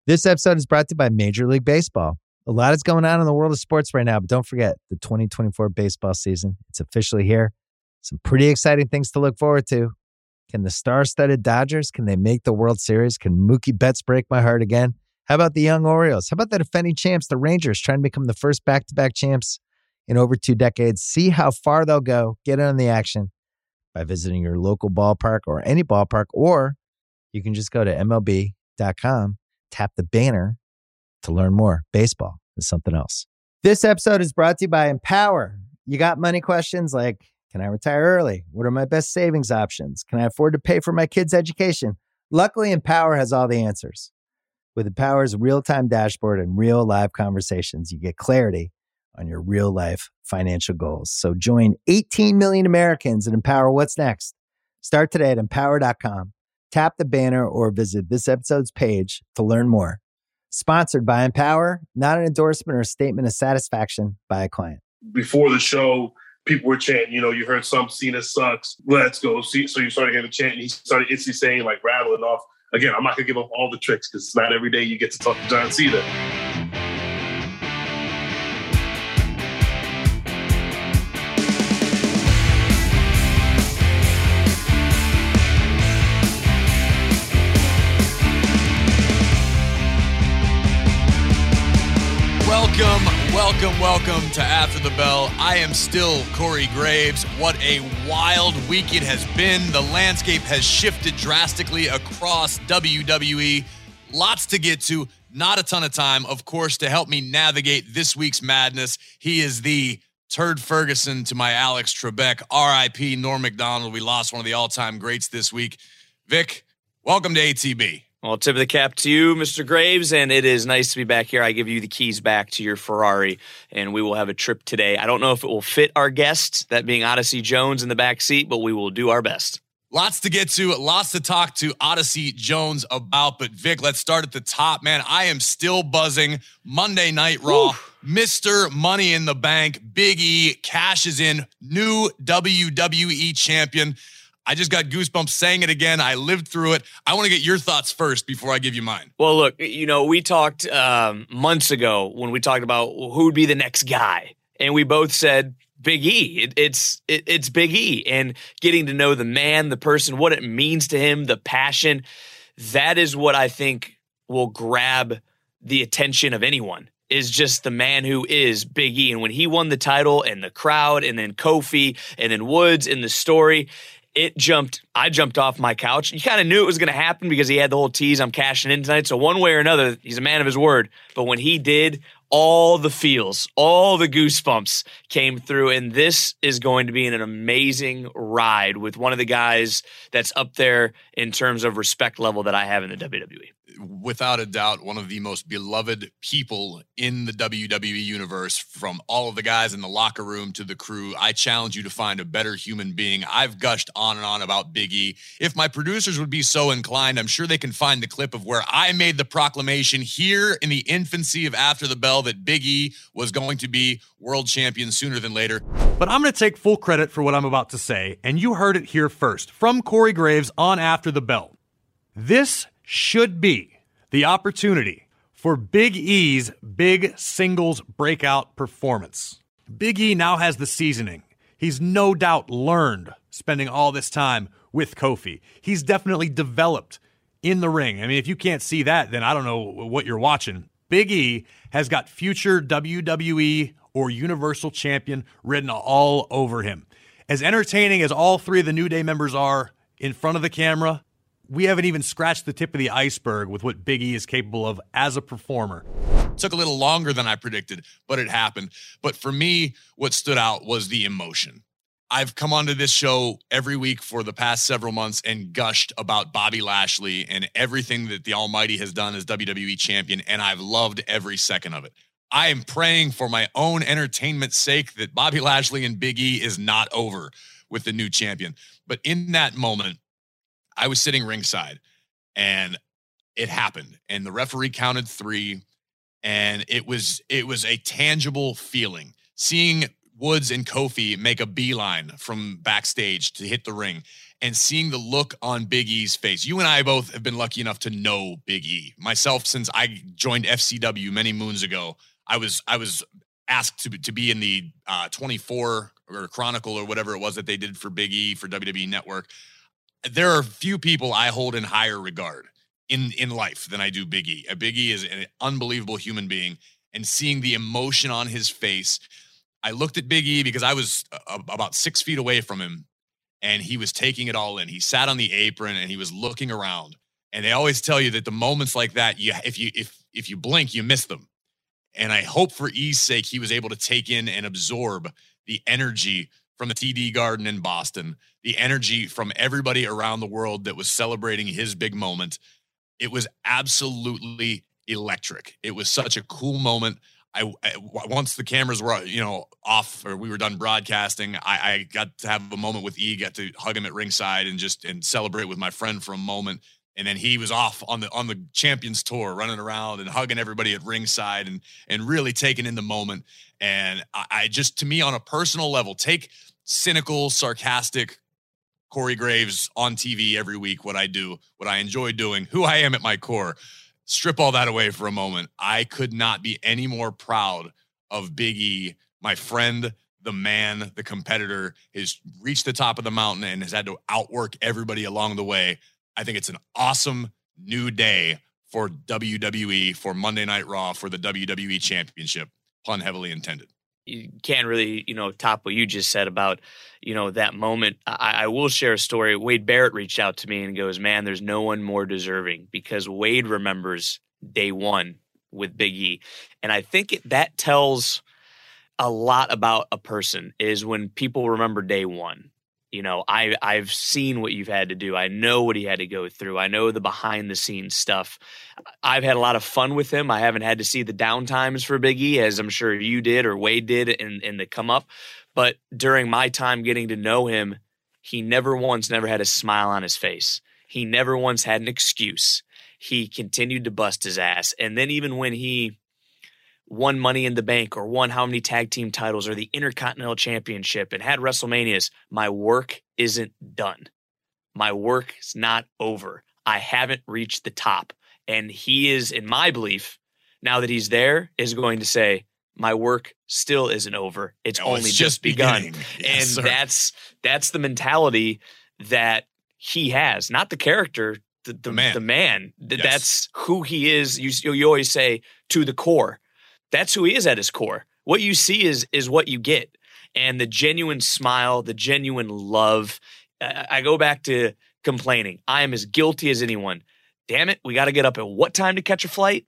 This episode is brought to you by Major League Baseball. A lot is going on in the world of sports right now, but don't forget the 2024 baseball season. It's officially here. Some pretty exciting things to look forward to. Can the star-studded Dodgers, can they make the World Series? Can Mookie Betts break my heart again? How about the young Orioles? How about the defending champs, the Rangers, trying to become the first back-to-back champs in over 2 decades? See how far they'll go. Get in on the action by visiting your local ballpark or any ballpark, or you can just go to MLB.com, tap the banner to learn more. Baseball is something else. This episode is brought to you by Empower. You got money questions like, can I retire early? What are my best savings options? Can I afford to pay for my kids' education? Luckily, Empower has all the answers. With Empower's real-time dashboard and real live conversations, you get clarity on your real-life financial goals. So join 18 million Americans and Empower what's next. Start today at Empower.com. Tap the banner or visit this episode's page to learn more. Sponsored by Empower, not an endorsement or a statement of satisfaction by a client. Before the show, people were chanting, you heard some Cena sucks. Let's go. So you started hearing the chant, and he started instantly saying, rattling off. Again, I'm not going to give up all the tricks because it's not every day you get to talk to John Cena. Welcome to After the Bell. I am still Corey Graves. What a wild week it has been. The landscape has shifted drastically across WWE. Lots to get to, not a ton of time. Of course, to help me navigate this week's madness, he is the Turd Ferguson to my Alex Trebek. R.I.P. Norm Macdonald. We lost one of the all-time greats this week. Vic, welcome to ATB. Well, tip of the cap to you, Mr. Graves, and it is nice to be back here. I give you the keys back to your Ferrari, and we will have a trip today. I don't know if it will fit our guest, that being Odyssey Jones in the back seat, but we will do our best. Lots to get to, lots to talk to Odyssey Jones about, but Vic, let's start at the top, man. I am still buzzing. Monday Night Raw, Mr. Money in the Bank, Big E cashes in, new WWE champion. I just got goosebumps saying it again. I lived through it. I want to get your thoughts first before I give you mine. Well, look, we talked months ago when we talked about who would be the next guy, and we both said Big E. It's Big E, and getting to know the man, the person, what it means to him, the passion, that is what I think will grab the attention of anyone, is just the man who is Big E. And when he won the title and the crowd and then Kofi and then Woods in the story, I jumped off my couch. You kind of knew it was going to happen because he had the whole tease, I'm cashing in tonight. So one way or another, he's a man of his word. But when he did, all the feels, all the goosebumps came through. And this is going to be an amazing ride with one of the guys that's up there in terms of respect level that I have in the WWE. Without a doubt, one of the most beloved people in the WWE universe, from all of the guys in the locker room to the crew. I challenge you to find a better human being. I've gushed on and on about Big E. If my producers would be so inclined, I'm sure they can find the clip of where I made the proclamation here in the infancy of After the Bell that Big E was going to be world champion sooner than later. But I'm going to take full credit for what I'm about to say, and you heard it here first from Corey Graves on After the Bell. This should be the opportunity for Big E's big singles breakout performance. Big E now has the seasoning. He's no doubt learned spending all this time with Kofi. He's definitely developed in the ring. I mean, if you can't see that, then I don't know what you're watching. Big E has got future WWE or Universal Champion written all over him. As entertaining as all three of the New Day members are in front of the camera, we haven't even scratched the tip of the iceberg with what Big E is capable of as a performer. Took a little longer than I predicted, but it happened. But for me, what stood out was the emotion. I've come onto this show every week for the past several months and gushed about Bobby Lashley and everything that the Almighty has done as WWE champion, and I've loved every second of it. I am praying for my own entertainment's sake that Bobby Lashley and Big E is not over with the new champion. But in that moment, I was sitting ringside and it happened, and the referee counted 3, and it was a tangible feeling seeing Woods and Kofi make a beeline from backstage to hit the ring, and seeing the look on Big E's face. You and I both have been lucky enough to know Big E. Myself, since I joined FCW many moons ago, I was asked to be in the 24 or Chronicle or whatever it was that they did for Big E for WWE Network. There are few people I hold in higher regard in life than I do Big E. Big E is an unbelievable human being, and seeing the emotion on his face, I looked at Big E because I was about 6 feet away from him, and he was taking it all in. He sat on the apron and he was looking around. And they always tell you that the moments like that, if you blink, you miss them. And I hope for E's sake, he was able to take in and absorb the energy from the TD Garden in Boston, the energy from everybody around the world that was celebrating his big moment. It was absolutely electric. It was such a cool moment. I once the cameras were, off, or we were done broadcasting, I got to have a moment with E, got to hug him at ringside and celebrate with my friend for a moment. And then he was off on the Champions Tour, running around and hugging everybody at ringside and really taking in the moment. And I just, to me, on a personal level, take cynical, sarcastic Corey Graves on TV every week, what I do, what I enjoy doing, who I am at my core. Strip all that away for a moment. I could not be any more proud of Big E, my friend, the man, the competitor, has reached the top of the mountain and has had to outwork everybody along the way. I think it's an awesome new day for WWE, for Monday Night Raw, for the WWE Championship, pun heavily intended. You can't really, top what you just said about, that moment. I will share a story. Wade Barrett reached out to me and goes, man, there's no one more deserving, because Wade remembers day one with Big E. And I think that tells a lot about a person, is when people remember day one. I've seen what you've had to do. I know what he had to go through. I know the behind the scenes stuff. I've had a lot of fun with him. I haven't had to see the downtimes for Big E, as I'm sure you did or Wade did in the come up. But during my time getting to know him, he never had a smile on his face. He never once had an excuse. He continued to bust his ass. And then even when he won Money in the Bank or won how many tag team titles or the Intercontinental Championship and had WrestleManias, my work isn't done. My work is not over. I haven't reached the top. And he is, in my belief, now that he's there, is going to say, my work still isn't over. It's only just begun. Yes, and sir. that's the mentality that he has, not the character, the man. Yes. That's who he is. You always say, to the core. That's who he is at his core. What you see is what you get. And the genuine smile, the genuine love. I go back to complaining. I am as guilty as anyone. Damn it, we got to get up at what time to catch a flight?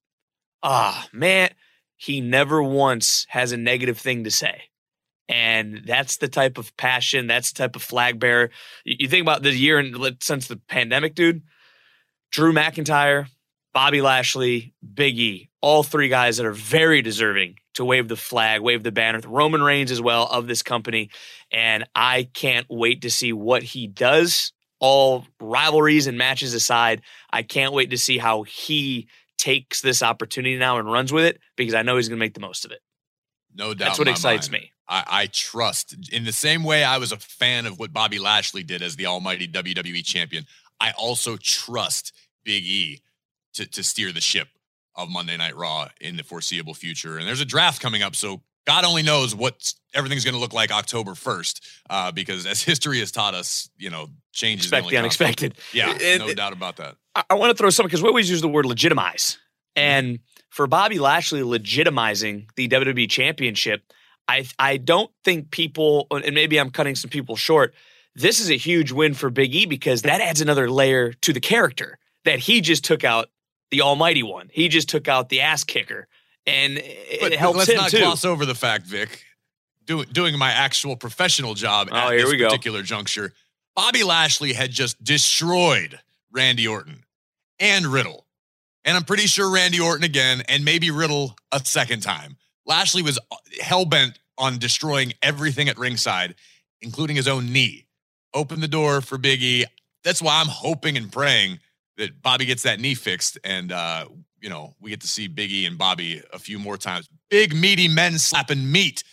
Man, he never once has a negative thing to say. And that's the type of passion, that's the type of flag bearer. You think about the year since the pandemic, dude. Drew McIntyre, Bobby Lashley, Big E, all three guys that are very deserving to wave the flag, wave the banner. Roman Reigns as well, of this company. And I can't wait to see what he does, all rivalries and matches aside. I can't wait to see how he takes this opportunity now and runs with it, because I know he's going to make the most of it. No doubt. That's what excites me. I trust, in the same way I was a fan of what Bobby Lashley did as the almighty WWE champion, I also trust Big E to steer the ship of Monday Night Raw in the foreseeable future. And there's a draft coming up, so God only knows what everything's going to look like October 1st, because as history has taught us, change is Expect the unexpected. Yeah, no doubt about that. I want to throw something, because we always use the word legitimize. And for Bobby Lashley legitimizing the WWE Championship, I don't think people, and maybe I'm cutting some people short, this is a huge win for Big E, because that adds another layer to the character, that he just took out the almighty one. He just took out the ass kicker. And it helps him too. Let's not gloss over the fact, Vic, doing my actual professional job at this particular juncture, Bobby Lashley had just destroyed Randy Orton and Riddle. And I'm pretty sure Randy Orton again, and maybe Riddle a second time. Lashley was hell-bent on destroying everything at ringside, including his own knee. Open the door for Big E. That's why I'm hoping and praying that Bobby gets that knee fixed, and we get to see Big E and Bobby a few more times. Big, meaty men slapping meat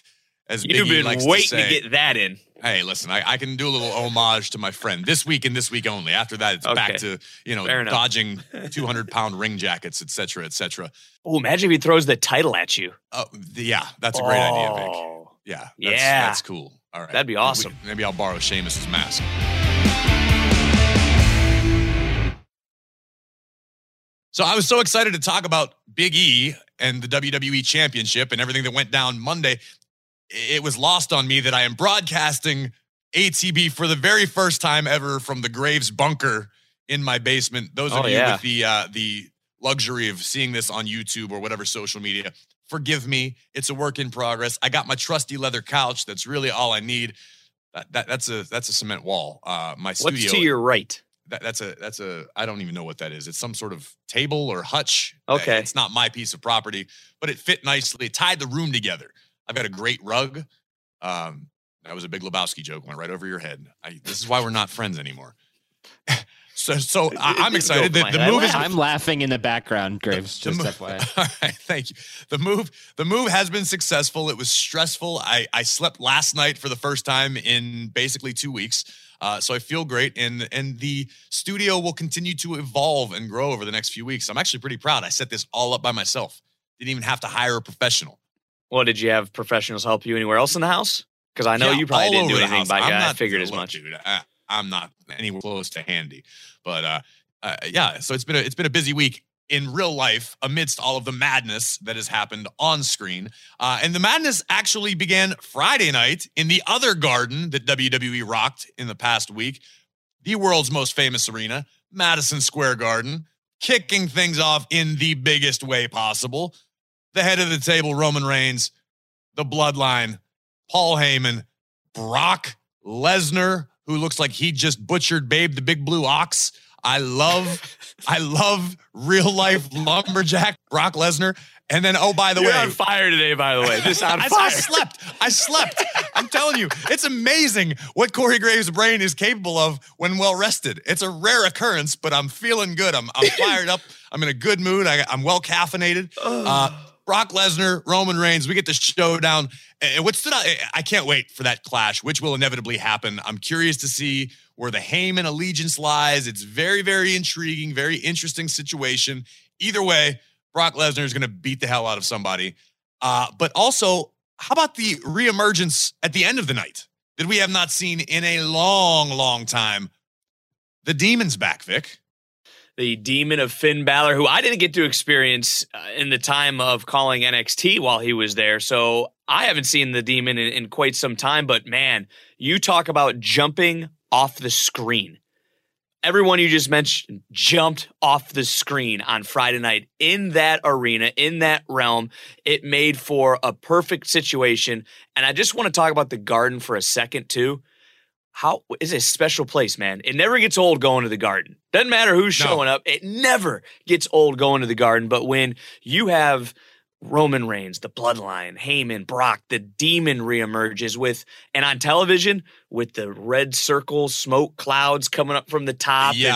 as You've Big E been likes waiting to say. get that in. Hey, listen, I can do a little homage to my friend this week and this week only. After that, it's back to, Fair enough. dodging 200-pound ring jackets, et cetera, et cetera. Oh, imagine if he throws the title at you. Yeah, that's a great idea, Vic. Oh. Yeah, Yeah. that's cool. All right. That'd be awesome. Maybe I'll borrow Sheamus's mask. So I was so excited to talk about Big E and the WWE Championship and everything that went down Monday. It was lost on me that I am broadcasting ATB for the very first time ever from the Graves bunker in my basement. Those of you with the luxury of seeing this on YouTube or whatever social media, forgive me. It's a work in progress. I got my trusty leather couch. That's really all I need. That's a cement wall. My studio. What's to your right? That's a I don't even know what that is. It's some sort of table or hutch. Okay. It's not my piece of property, but it fit nicely. It tied the room together. I've got a great rug. That was a Big Lebowski joke. Went right over your head. This is why we're not friends anymore. So I'm excited. The move is. I'm laughing in the background, Graves. Just FYI. All right, thank you. The move has been successful. It was stressful. I slept last night for the first time in basically 2 weeks. So I feel great, and the studio will continue to evolve and grow over the next few weeks. I'm actually pretty proud. I set this all up by myself. Didn't even have to hire a professional. Well, did you have professionals help you anywhere else in the house? Because I know you probably didn't do anything by God. I figured as much. Dude, I'm not anywhere close to handy, but yeah. So it's been a busy week in real life amidst all of the madness that has happened on screen. And the madness actually began Friday night in the other garden that WWE rocked in the past week, the world's most famous arena, Madison Square Garden, kicking things off in the biggest way possible. The head of the table, Roman Reigns, the Bloodline, Paul Heyman, Brock Lesnar, who looks like he just butchered Babe the Big Blue Ox. I love real life lumberjack Brock Lesnar. And then, oh, by the You're way, on fire today, by the way. This on fire. I slept. I'm telling you, it's amazing what Corey Graves' brain is capable of when well rested. It's a rare occurrence, but I'm feeling good. I'm fired up. I'm in a good mood. I'm well caffeinated. Brock Lesnar, Roman Reigns, we get the showdown. And what stood out, I can't wait for that clash, which will inevitably happen. I'm curious to see where the Heyman allegiance lies. It's very, very intriguing, very interesting situation. Either way, Brock Lesnar is going to beat the hell out of somebody. But also, how about the reemergence at the end of the night that we have not seen in a long, long time? The Demon's back, Vic. The Demon of Finn Balor, who I didn't get to experience in the time of calling NXT while he was there. So I haven't seen the Demon in quite some time. But man, you talk about jumping off the screen. Everyone you just mentioned jumped off the screen on Friday night in that arena, in that realm. It made for a perfect situation. And I just want to talk about the Garden for a second, too. How is it a special place, man? It never gets old going to the Garden. Doesn't matter who's showing up. It never gets old going to the Garden. But when you have Roman Reigns, the Bloodline, Heyman, Brock, the Demon reemerges with, and on television with the red circle, smoke clouds coming up from the top. The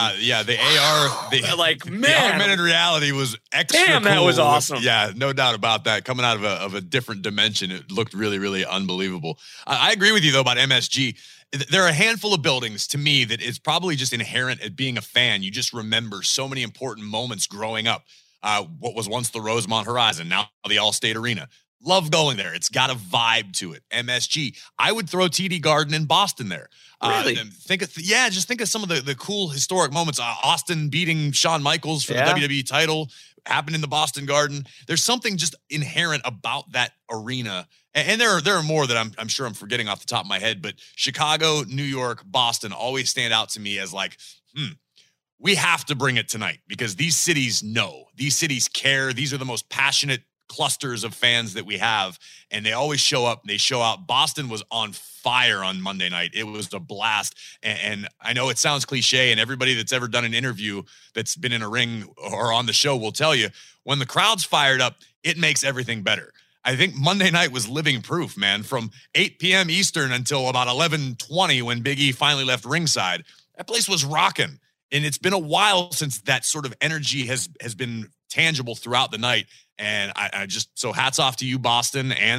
AR, like, man, the augmented reality was extra. Damn, that cool. was awesome. Yeah, no doubt about that. Coming out of a different dimension, it looked really, really unbelievable. I agree with you though about MSG. There are a handful of buildings to me that is probably just inherent at being a fan. You just remember so many important moments growing up. What was once the Rosemont Horizon, now the Allstate Arena. Love going there. It's got a vibe to it. MSG. I would throw TD Garden in Boston there. Really? Just think of some of the cool historic moments. Austin beating Shawn Michaels for the WWE title happened in the Boston Garden. There's something just inherent about that arena. And there are more that I'm sure I'm forgetting off the top of my head, but Chicago, New York, Boston always stand out to me as like, we have to bring it tonight because these cities know, these cities care. These are the most passionate clusters of fans that we have, and they always show up. They show out. Boston was on fire on Monday night. It was a blast. And I know it sounds cliche, and everybody that's ever done an interview that's been in a ring or on the show will tell you, when the crowd's fired up, it makes everything better. I think Monday night was living proof, man. From 8 p.m. Eastern until about 11:20 when Big E finally left ringside, that place was rocking. And it's been a while since that sort of energy has been tangible throughout the night. And I just, so hats off to you, Boston, and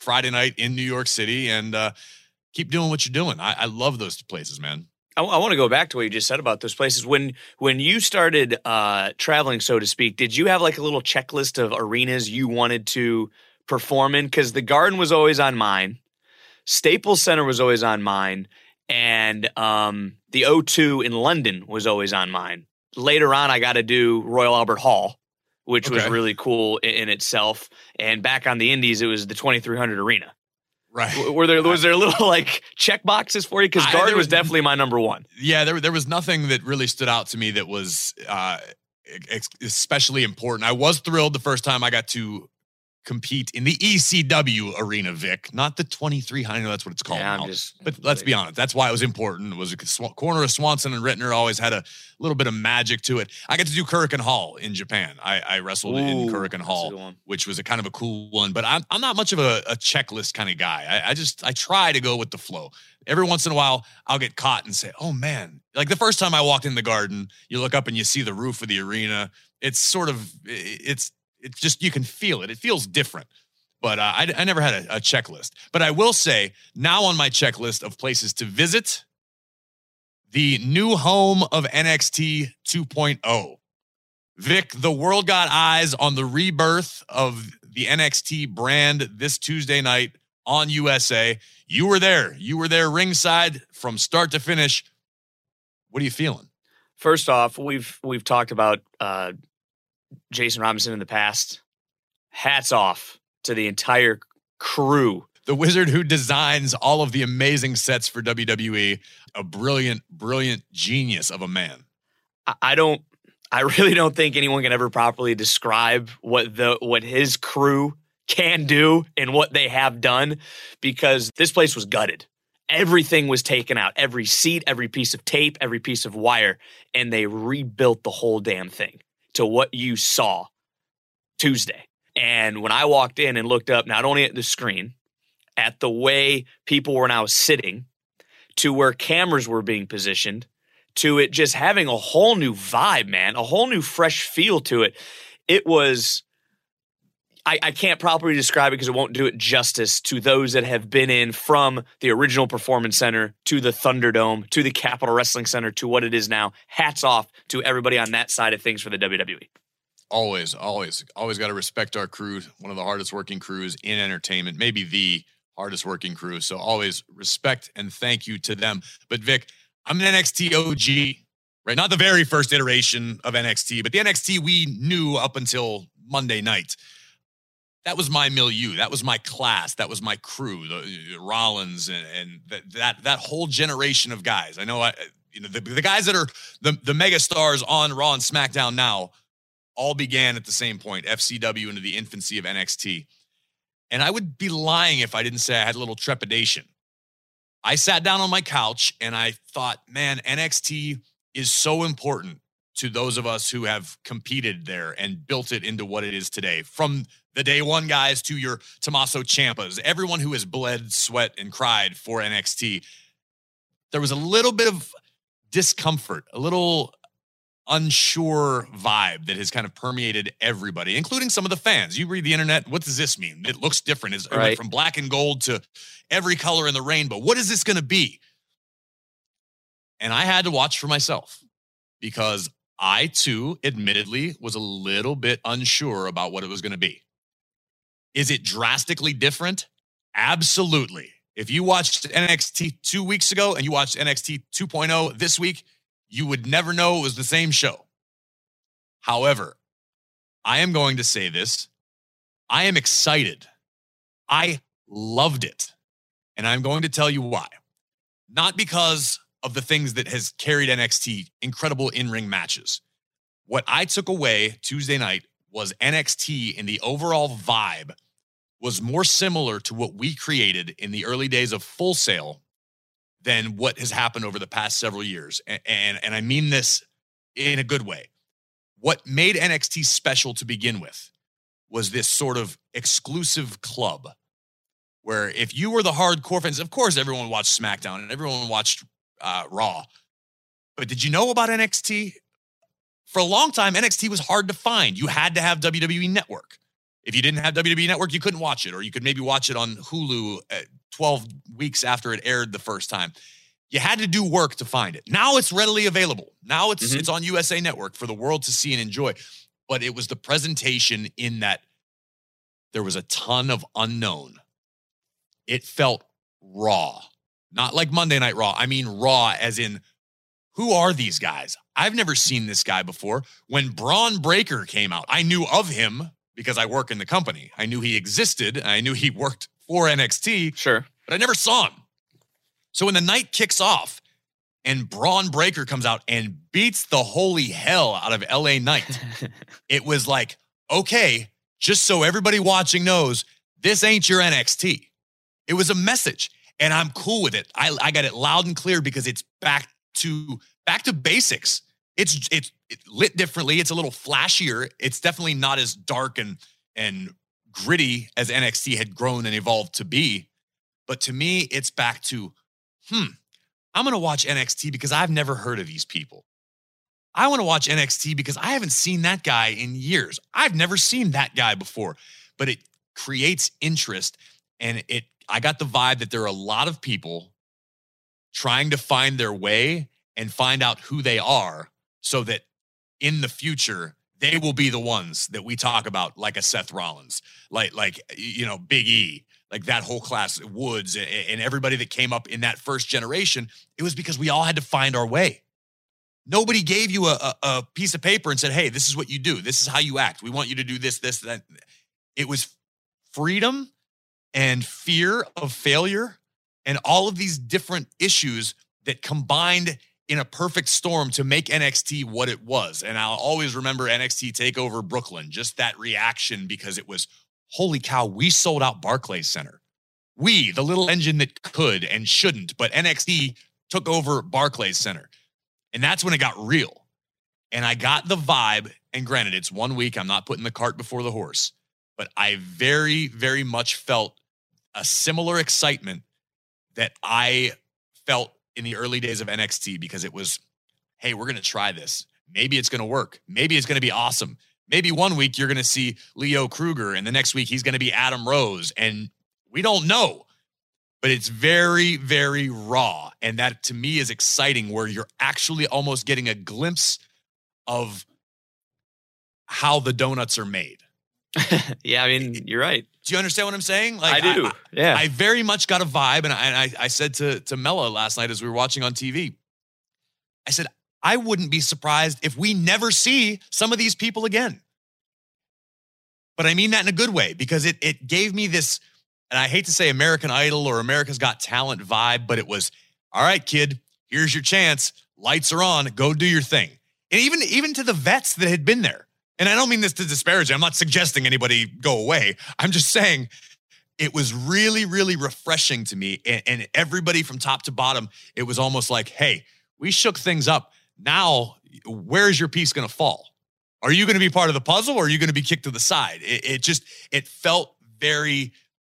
Friday night in New York City, and keep doing what you're doing. I love those places, man. I want to go back to what you just said about those places. When you started traveling, so to speak, did you have like a little checklist of arenas you wanted to perform in? Because the Garden was always on mine, Staples Center was always on mine, and the O2 in London was always on mine. Later on, I got to do Royal Albert Hall, which was really cool in itself. And back on the Indies, it was the 2300 Arena. Right. Was there little like check boxes for you? Because Garden was definitely my number one. Yeah, there was nothing that really stood out to me that was especially important. I was thrilled the first time I got to compete in the ECW arena, Vic, not the 2300. I know that's what it's called now. But let's be honest, that's why it was important. It was a corner of Swanson and Rittner, always had a little bit of magic to it. I got to do Kurikan Hall in Japan. I wrestled in Kurikan Hall, which was a kind of a cool one. But I'm not much of a checklist kind of guy. I try to go with the flow. Every once in a while, I'll get caught and say, oh, man. Like the first time I walked in the Garden, you look up and you see the roof of the arena. It's sort of, it's just, you can feel it. It feels different. But I never had a checklist. But I will say, now on my checklist of places to visit, the new home of NXT 2.0. Vic, the world got eyes on the rebirth of the NXT brand this Tuesday night on USA. You were there. You were there ringside from start to finish. What are you feeling? First off, we've talked about Jason Robinson in the past. Hats off to the entire crew. The wizard who designs all of the amazing sets for WWE. A brilliant, brilliant genius of a man. I really don't think anyone can ever properly describe what his crew can do and what they have done, because this place was gutted. Everything was taken out. Every seat, every piece of tape, every piece of wire, and they rebuilt the whole damn thing to what you saw Tuesday. And when I walked in and looked up, not only at the screen, at the way people were now sitting, to where cameras were being positioned, to it just having a whole new vibe, man, a whole new fresh feel to it. It was, I can't properly describe it because it won't do it justice to those that have been in from the original Performance Center to the Thunderdome to the Capitol Wrestling Center to what it is now. Hats off to everybody on that side of things for the WWE. Always got to respect our crew. One of the hardest working crews in entertainment, maybe the hardest working crew. So always respect and thank you to them. But Vic, I'm an NXT OG, right? Not the very first iteration of NXT, but the NXT we knew up until Monday night. That was my milieu. That was my class. That was my crew, the Rollins and that whole generation of guys. I know the guys that are the mega stars on Raw and SmackDown now all began at the same point, FCW into the infancy of NXT. And I would be lying if I didn't say I had a little trepidation. I sat down on my couch and I thought, man, NXT is so important to those of us who have competed there and built it into what it is today. From the day one guys to your Tommaso Ciampas, everyone who has bled, sweat, and cried for NXT. There was a little bit of discomfort, a little unsure vibe that has kind of permeated everybody, including some of the fans. You read the internet, what does this mean? It looks different. It went from black and gold to every color in the rainbow. What is this going to be? And I had to watch for myself because I, too, admittedly, was a little bit unsure about what it was going to be. Is it drastically different? Absolutely. If you watched NXT 2 weeks ago and you watched NXT 2.0 this week, you would never know it was the same show. However, I am going to say this. I am excited. I loved it. And I'm going to tell you why. Not because of the things that has carried NXT, incredible in-ring matches. What I took away Tuesday night was NXT in the overall vibe was more similar to what we created in the early days of Full Sail than what has happened over the past several years. And I mean this in a good way. What made NXT special to begin with was this sort of exclusive club where if you were the hardcore fans, of course, everyone watched SmackDown and everyone watched Raw. But did you know about NXT? For a long time, NXT was hard to find. You had to have WWE Network. If you didn't have WWE Network, you couldn't watch it, or you could maybe watch it on Hulu 12 weeks after it aired the first time. You had to do work to find it. Now it's readily available. Now it's on USA Network for the world to see and enjoy. But it was the presentation in that there was a ton of unknown. It felt raw. Not like Monday Night Raw. I mean raw as in, who are these guys? I've never seen this guy before. When Braun Breaker came out, I knew of him because I work in the company. I knew he existed. I knew he worked for NXT. Sure. But I never saw him. So when the night kicks off and Braun Breaker comes out and beats the holy hell out of LA Knight, it was like, okay, just so everybody watching knows, this ain't your NXT. It was a message, and I'm cool with it. I got it loud and clear because it's back to basics. It's lit differently. It's a little flashier. It's definitely not as dark and gritty as NXT had grown and evolved to be. But to me, it's back to, I'm going to watch NXT because I've never heard of these people. I want to watch NXT because I haven't seen that guy in years. I've never seen that guy before. But it creates interest, and I got the vibe that there are a lot of people trying to find their way and find out who they are so that in the future, they will be the ones that we talk about, like a Seth Rollins, like Big E, like that whole class, Woods, and everybody that came up in that first generation. It was because we all had to find our way. Nobody gave you a piece of paper and said, hey, this is what you do. This is how you act. We want you to do this, that. It was freedom and fear of failure and all of these different issues that combined in a perfect storm to make NXT what it was. And I'll always remember NXT TakeOver Brooklyn, just that reaction, because it was, holy cow, we sold out Barclays Center. We, the little engine that could and shouldn't, but NXT took over Barclays Center. And that's when it got real. And I got the vibe, and granted, it's 1 week. I'm not putting the cart before the horse, but I very, very much felt a similar excitement that I felt in the early days of NXT, because it was, hey, we're going to try this. Maybe it's going to work. Maybe it's going to be awesome. Maybe 1 week you're going to see Leo Kruger, and the next week he's going to be Adam Rose, and we don't know. But it's very, very raw, and that to me is exciting, where you're actually almost getting a glimpse of how the donuts are made. Yeah, I mean, you're right. Do you understand what I'm saying? Like, I do. Yeah. I very much got a vibe, and I said to Mella last night as we were watching on TV, I said, I wouldn't be surprised if we never see some of these people again. But I mean that in a good way, because it gave me this, and I hate to say American Idol or America's Got Talent vibe, but it was, all right, kid, here's your chance. Lights are on. Go do your thing. And even to the vets that had been there. And I don't mean this to disparage. I'm not suggesting anybody go away. I'm just saying it was really, really refreshing to me. And everybody from top to bottom, it was almost like, hey, we shook things up. Now, where is your piece going to fall? Are you going to be part of the puzzle, or are you going to be kicked to the side? It felt very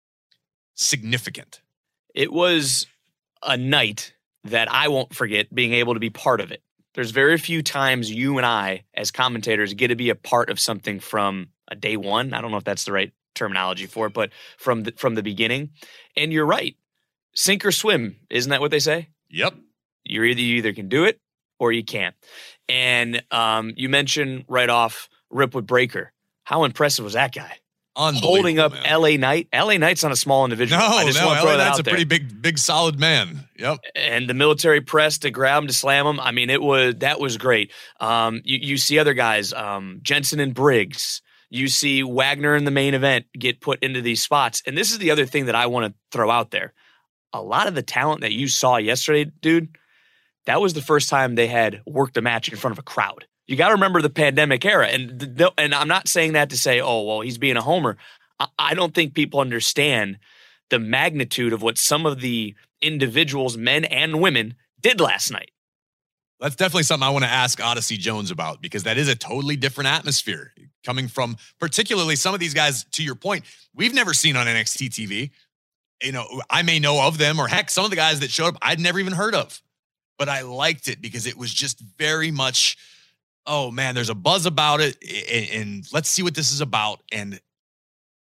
significant. It was a night that I won't forget being able to be part of it. There's very few times you and I, as commentators, get to be a part of something from a day one. I don't know if that's the right terminology for it, but from the beginning. And you're right. Sink or swim. Isn't that what they say? Yep. You either can do it or you can't. And you mentioned right off Ripwood Breaker. How impressive was that guy? Holding up man. LA Knight. LA Knight's not a small individual. No, LA Knight's a pretty big, solid man. Yep. And the military press to grab him, to slam him. I mean, that was great. You see other guys, Jensen and Briggs. You see Wagner in the main event get put into these spots. And this is the other thing that I want to throw out there. A lot of the talent that you saw yesterday, dude, that was the first time they had worked a match in front of a crowd. You got to remember the pandemic era. And I'm not saying that to say, oh, well, he's being a homer. I don't think people understand the magnitude of what some of the individuals, men and women, did last night. That's definitely something I want to ask Odyssey Jones about, because that is a totally different atmosphere coming from particularly some of these guys, to your point, we've never seen on NXT TV. You know, I may know of them, or heck, some of the guys that showed up I'd never even heard of. But I liked it because it was just very much, oh man, there's a buzz about it, and let's see what this is about. And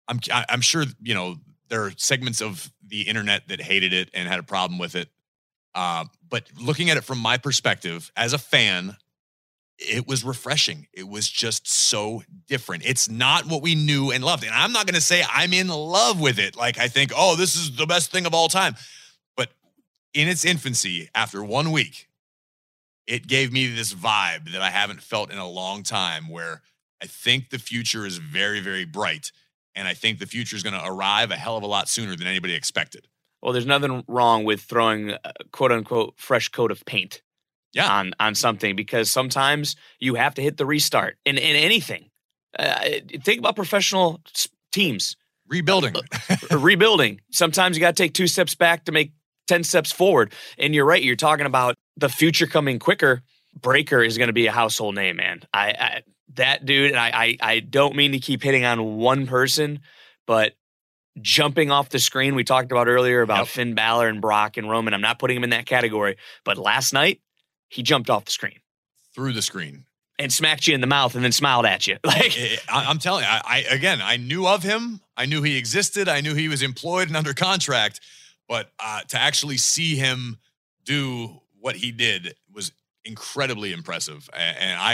I'm sure, there are segments of the internet that hated it and had a problem with it. But looking at it from my perspective as a fan, it was refreshing. It was just so different. It's not what we knew and loved. And I'm not going to say I'm in love with it. Like I think, oh, this is the best thing of all time. But in its infancy, after 1 week, it gave me this vibe that I haven't felt in a long time, where I think the future is very, very bright. And I think the future is going to arrive a hell of a lot sooner than anybody expected. Well, there's nothing wrong with throwing a quote unquote fresh coat of paint on something, because sometimes you have to hit the restart in anything. Think about professional teams. Rebuilding. Rebuilding. Sometimes you got to take 2 steps back to make 10 steps forward. And you're right. You're talking about the future coming quicker. Breaker is going to be a household name, man. That dude, and I don't mean to keep hitting on one person, but jumping off the screen, we talked about earlier about Finn Balor and Brock and Roman. I'm not putting him in that category, but last night, he jumped off the screen. Through the screen. And smacked you in the mouth and then smiled at you. I'm telling you, I knew of him. I knew he existed. I knew he was employed and under contract. But to actually see him do what he did was incredibly impressive. And I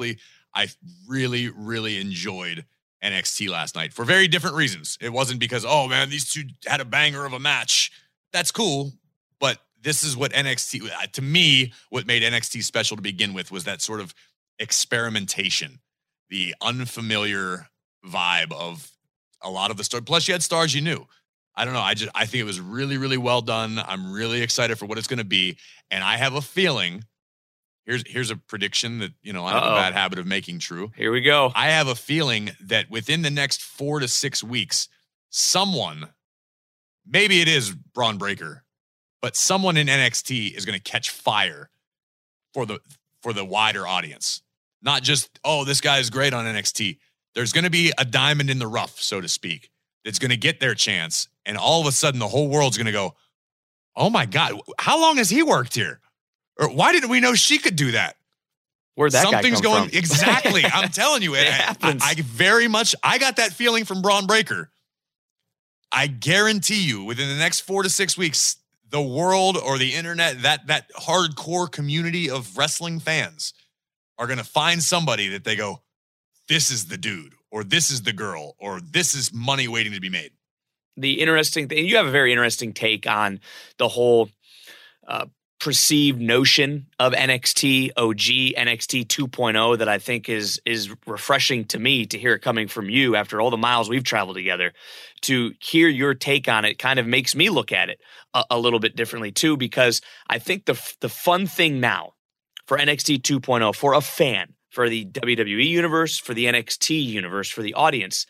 really, really enjoyed NXT last night for very different reasons. It wasn't because, oh man, these two had a banger of a match. That's cool. But this is what NXT, to me, what made NXT special to begin with was that sort of experimentation, the unfamiliar vibe of a lot of the stars. Plus you had stars you knew. I don't know. I think it was really, really well done. I'm really excited for what it's going to be. And I have a feeling, here's a prediction that, I have a bad habit of making true. Here we go. I have a feeling that within the next 4 to 6 weeks, someone, maybe it is Braun Breaker, but someone in NXT is going to catch fire for the wider audience. Not just, oh, this guy is great on NXT. There's going to be a diamond in the rough, so to speak, that's going to get their chance. And all of a sudden, the whole world's going to go, oh my God, how long has he worked here? Or why didn't we know she could do that? Where'd that Something's guy come going from? Exactly. I'm telling you, it happens. I got that feeling from Braun Breaker. I guarantee you, within the next 4 to 6 weeks, the world or the internet, that hardcore community of wrestling fans are going to find somebody that they go, this is the dude, or this is the girl, or this is money waiting to be made. The interesting thing, you have a very interesting take on the whole perceived notion of NXT OG, NXT 2.0 that I think is refreshing to me to hear it coming from you after all the miles we've traveled together. To hear your take on it kind of makes me look at it a little bit differently too, because I think the fun thing now for NXT 2.0, for a fan, for the WWE universe, for the NXT universe, for the audience,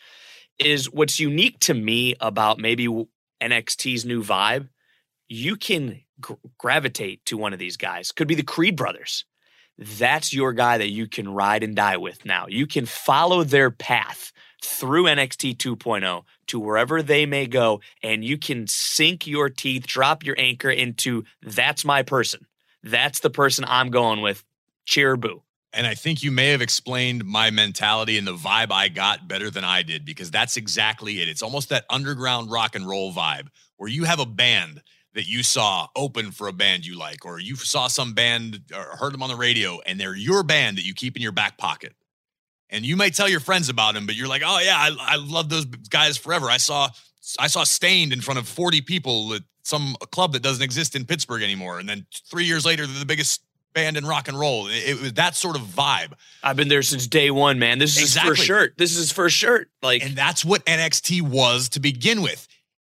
is what's unique to me about maybe NXT's new vibe. You can gravitate to one of these guys. Could be the Creed brothers. That's your guy that you can ride and die with now. You can follow their path through NXT 2.0 to wherever they may go, and you can sink your teeth, drop your anchor into, that's my person. That's the person I'm going with. Cheer, boo. And I think you may have explained my mentality and the vibe I got better than I did, because that's exactly it. It's almost that underground rock and roll vibe where you have a band that you saw open for a band you like, or you saw some band or heard them on the radio, and they're your band that you keep in your back pocket. And you might tell your friends about them, but you're like, oh yeah, I love those guys forever. I saw Stained in front of 40 people at some club that doesn't exist in Pittsburgh anymore. And then 3 years later, they're the biggest band in rock and roll. It was that sort of vibe. I've been there since day one, man. This is his first shirt. This is his first shirt. And that's what NXT was to begin with.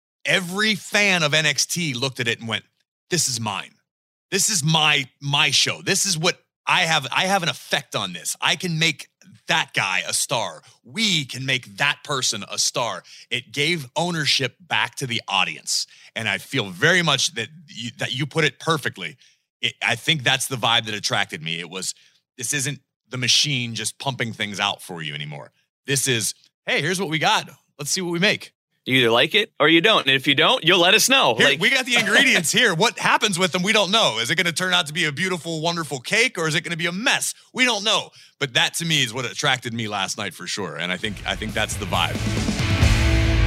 Every fan of NXT looked at it and went, this is mine. This is my show. This is what I have. I have an effect on this. I can make that guy a star. We can make that person a star. It gave ownership back to the audience. And I feel very much that you put it perfectly. I think that's the vibe that attracted me. This isn't the machine just pumping things out for you anymore. This is, hey, here's what we got. Let's see what we make. You either like it or you don't. And if you don't, you'll let us know. Here, we got the ingredients here. What happens with them, we don't know. Is it going to turn out to be a beautiful, wonderful cake, or is it going to be a mess? We don't know. But that, to me, is what attracted me last night for sure. And I think that's the vibe.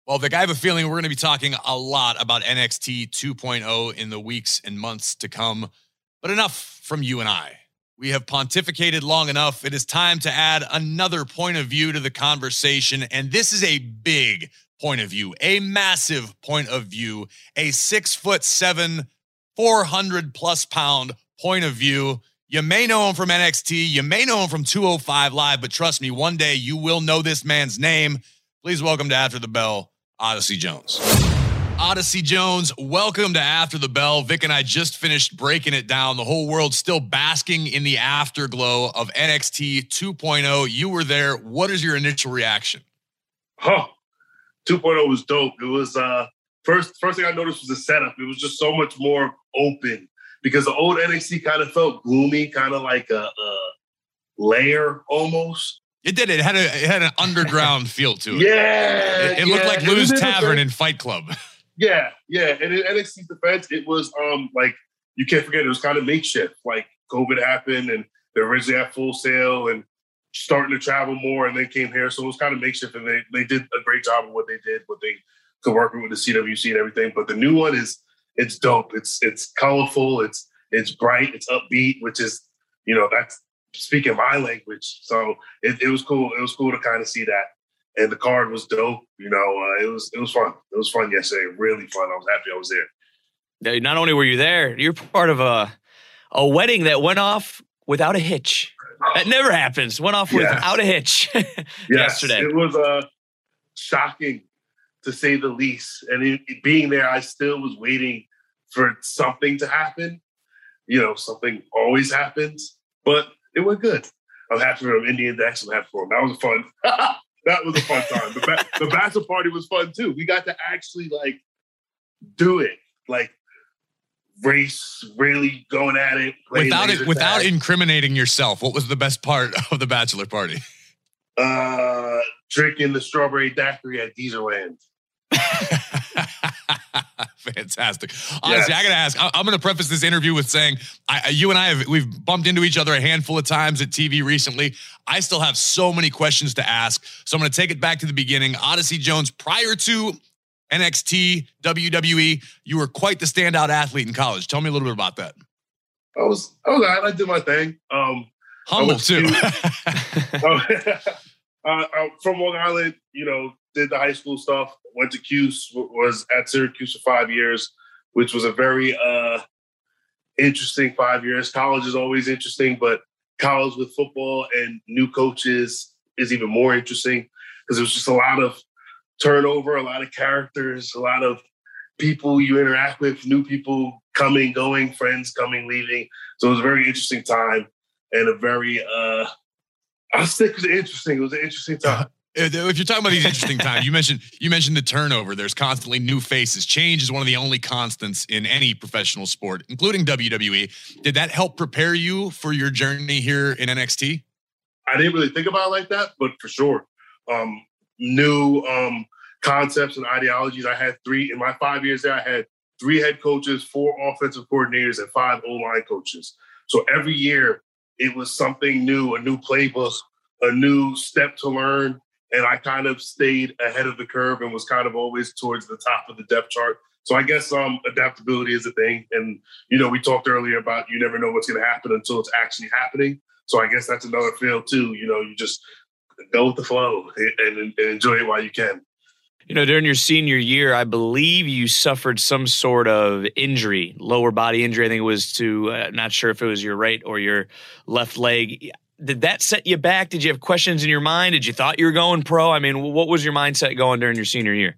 Well, Vic, I have a feeling we're going to be talking a lot about NXT 2.0 in the weeks and months to come. But enough from you and I. We have pontificated long enough. It is time to add another point of view to the conversation. And this is a big point of view, a massive point of view, a 6'7", 400+ pound point of view. You may know him from NXT. You may know him from 205 Live, but trust me, one day you will know this man's name. Please welcome to After the Bell, Odyssey Jones. Odyssey Jones, welcome to After the Bell. Vic and I just finished breaking it down. The whole world's still basking in the afterglow of NXT 2.0. You were there. What is your initial reaction? 2.0 was dope. It was first thing I noticed was the setup. It was just so much more open because the old NXT kind of felt gloomy, kind of like a lair almost. It did. It had an underground feel to it. Yeah. It looked like Lou's Tavern in Fight Club. Yeah. And in NXT's defense, it was like, you can't forget, it was kind of makeshift. Like COVID happened and they originally had Full Sail and starting to travel more and then came here. So it was kind of makeshift and they did a great job of what they did, what they could work with the CWC and everything. But the new one it's dope. It's colorful. It's bright. It's upbeat, which is, that's speaking my language. So it was cool. It was cool to kind of see that. And the card was dope. It was fun. It was fun yesterday. Really fun. I was happy I was there. Not only were you there, you're part of a wedding that went off without a hitch. That never happens. Went off without a hitch yesterday. It was shocking to say the least. And being there, I still was waiting for something to happen. Something always happens, but it went good. I'm happy for him. Indian Dex, I'm happy for him. That was fun. That was a fun time. The bachelor party was fun too. We got to actually do it, race, really going at it. Without incriminating yourself. What was the best part of the bachelor party? Drinking the strawberry daiquiri at Deezerland. Fantastic. Honestly, I got to ask, I'm going to preface this interview with saying you and I we've bumped into each other a handful of times at TV recently. I still have so many questions to ask. So I'm going to take it back to the beginning. Odyssey Jones, prior to NXT, WWE, you were quite the standout athlete in college. Tell me a little bit about that. I was all right. I did my thing. Humble too. From Long Island, did the high school stuff, went to Cuse, was at Syracuse for 5 years, which was a very interesting 5 years. College is always interesting, but college with football and new coaches is even more interesting because it was just a lot of turnover, a lot of characters, a lot of people you interact with, new people coming, going, friends coming, leaving. So it was a very interesting time and a very, I'll stick with interesting. It was an interesting time. If you're talking about these interesting times, you mentioned the turnover. There's constantly new faces. Change is one of the only constants in any professional sport, including WWE. Did that help prepare you for your journey here in NXT? I didn't really think about it like that, but for sure. New concepts and ideologies. I had 3 in my 5 years there. I had 3 head coaches, 4 offensive coordinators, and 5 O-line coaches. So every year it was something new, a new playbook, a new step to learn. And I kind of stayed ahead of the curve and was kind of always towards the top of the depth chart. So I guess adaptability is a thing. And, we talked earlier about you never know what's going to happen until it's actually happening. So I guess that's another feel too. You just go with the flow and enjoy it while you can. During your senior year, I believe you suffered some sort of injury, lower body injury. I think it was to, not sure if it was your right or your left leg. Did that set you back? Did you have questions in your mind? Did you thought you were going pro? I mean, what was your mindset going during your senior year?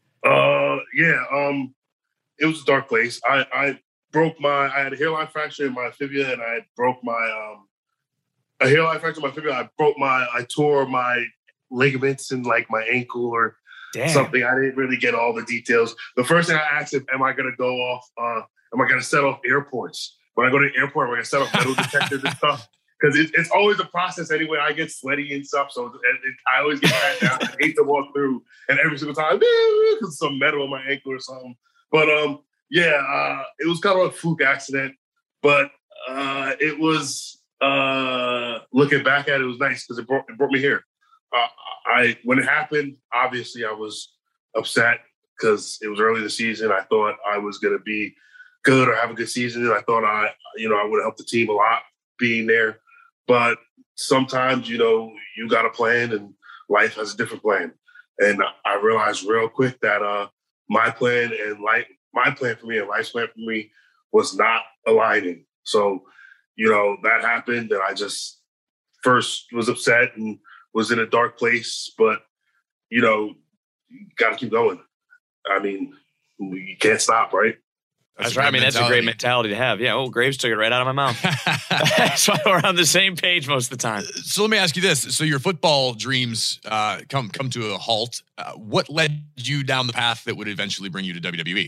It was a dark place. I had a hairline fracture in my fibula and I broke my, a hairline fracture in my fibula. I tore my ligaments in my ankle or something. I didn't really get all the details. The first thing I asked is, am I going to go off, am I going to set off airports? When I go to the airport, am I going to set off metal detectors and stuff? Because it's always a process anyway. I get sweaty and stuff, so I always get pat down. I hate to walk through, and every single time, because some metal on my ankle or something. But it was kind of a fluke accident. But it was looking back at it was nice because it brought me here. When it happened, obviously I was upset because it was early in the season. I thought I was going to be good or have a good season. I thought I would have helped the team a lot being there. But sometimes, you got a plan and life has a different plan. And I realized real quick that my plan for me and life's plan for me was not aligning. So, that happened, and I just first was upset and was in a dark place. But, you got to keep going. I mean, you can't stop, right? That's right. I mean, that's a great mentality to have. Yeah. Oh, Graves took it right out of my mouth. That's why we're on the same page most of the time. So let me ask you this. So your football dreams come to a halt. What led you down the path that would eventually bring you to WWE?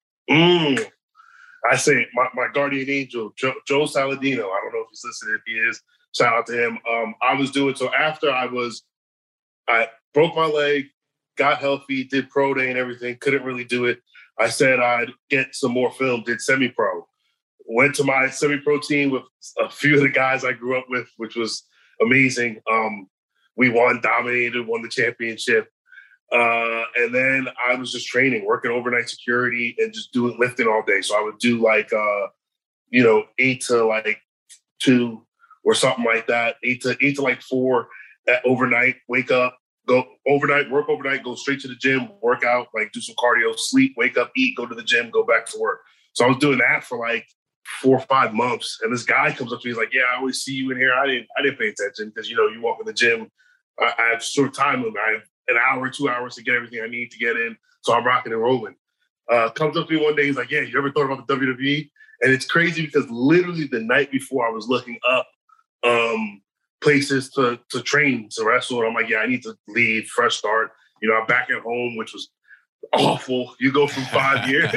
I say my guardian angel, Joe Saladino. I don't know if he's listening. If he is, shout out to him. I was doing so after I broke my leg, got healthy, did pro day and everything. Couldn't really do it. I said I'd get some more film, did semi-pro. Went to my semi-pro team with a few of the guys I grew up with, which was amazing. We won the championship. And then I was just training, working overnight security and just doing lifting all day. So I would do 8 to 2 or something like that, 8 to 4 at overnight, wake up, go overnight, work overnight, go straight to the gym, work out, do some cardio, sleep, wake up, eat, go to the gym, go back to work. So I was doing that for 4 or 5 months. And this guy comes up to me, he's like, yeah, I always see you in here. I didn't pay attention because, you walk in the gym. I have short time limit. I have an hour, 2 hours to get everything I need to get in. So I'm rocking and rolling. Comes up to me one day, he's like, yeah, you ever thought about the WWE? And it's crazy because literally the night before I was looking up places to train, to wrestle. And I'm like, yeah, I need to leave, fresh start. I'm back at home, which was awful. You go from 5 years,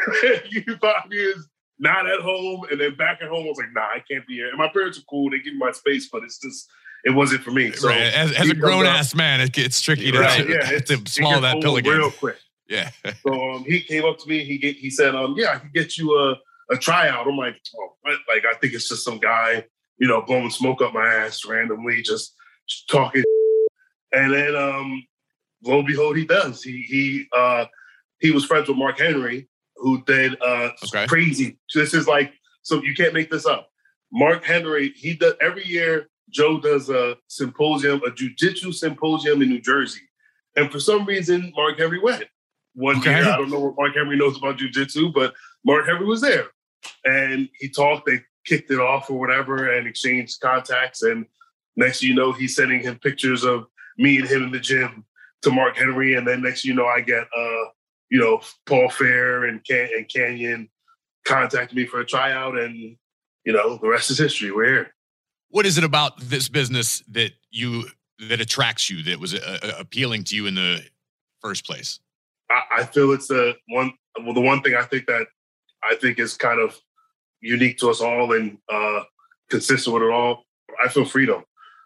5 years not at home, and then back at home. I was like, nah, I can't be here. And my parents are cool. They give me my space, but it wasn't for me. So right. As a grown-ass man, it's tricky to swallow that pill again. Real quick. Yeah. So he came up to me. He said, yeah, I could get you a tryout. I'm like, oh, I think it's just some guy, blowing smoke up my ass randomly, just talking. And then, lo and behold, he does. He was friends with Mark Henry, who did crazy. This is so you can't make this up. Mark Henry, he does every year. Joe does a jiu-jitsu symposium in New Jersey. And for some reason, Mark Henry went. One year, I don't know what Mark Henry knows about jiu-jitsu, but Mark Henry was there. And he talked, they kicked it off or whatever and exchanged contacts. And next thing you know, he's sending him pictures of me and him in the gym to Mark Henry. And then next thing you know, I get, Paul Fair and Canyon contact me for a tryout. And, the rest is history. We're here. What is it about this business that attracts you, that was appealing to you in the first place? I feel it's the one thing I think is kind of unique to us all and consistent with it all. I feel freedom.